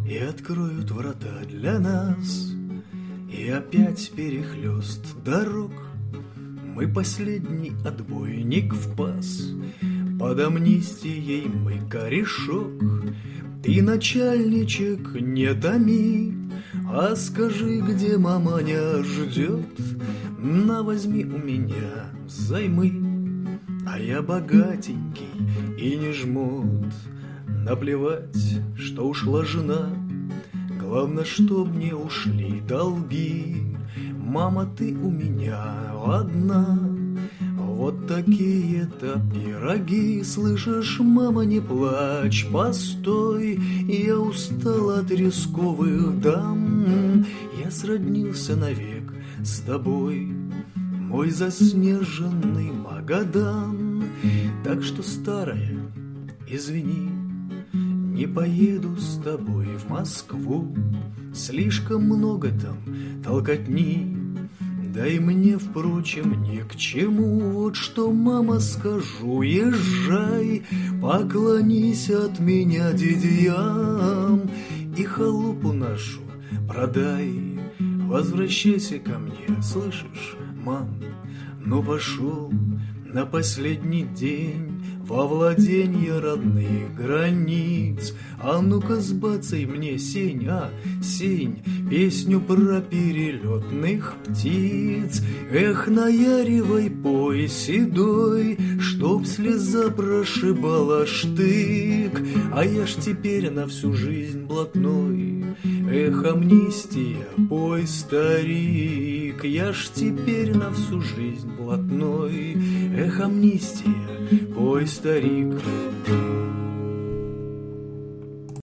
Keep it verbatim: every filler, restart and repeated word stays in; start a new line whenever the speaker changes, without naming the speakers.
и откроют врата для нас, и опять перехлёст дорог. Мы последний отбойник в пас, под амнистией мы корешок. Ты, начальничек, не томи, а скажи, где маманя ждет. На, возьми у меня займы, а я богатенький и не жмот. Наплевать, что ушла жена, главное, чтоб не ушли долги. Мама, ты у меня одна, вот такие-то пироги. Слышишь, мама, не плачь, постой, я устал от рисковых дам. Я сроднился навек с тобой, мой заснеженный Магадан. Так что, старая, извини, не поеду с тобой в Москву, слишком много там толкотни, да и мне, впрочем, ни к чему. Вот что, мама, скажу: езжай, поклонись от меня дядям и халупу нашу продай. Возвращайся ко мне, слышишь, мам? Ну, пошел на последний день во владенье родных границ. А ну-ка сбацай мне, сень, а, сень, песню про перелетных птиц. Эх, наяривай, пой седой, чтоб слеза прошибала штык. А я ж теперь на всю жизнь блатной. Эх, амнистия, пой, старик, я ж теперь на всю жизнь блатной. Эх, амнистия, пой, старик.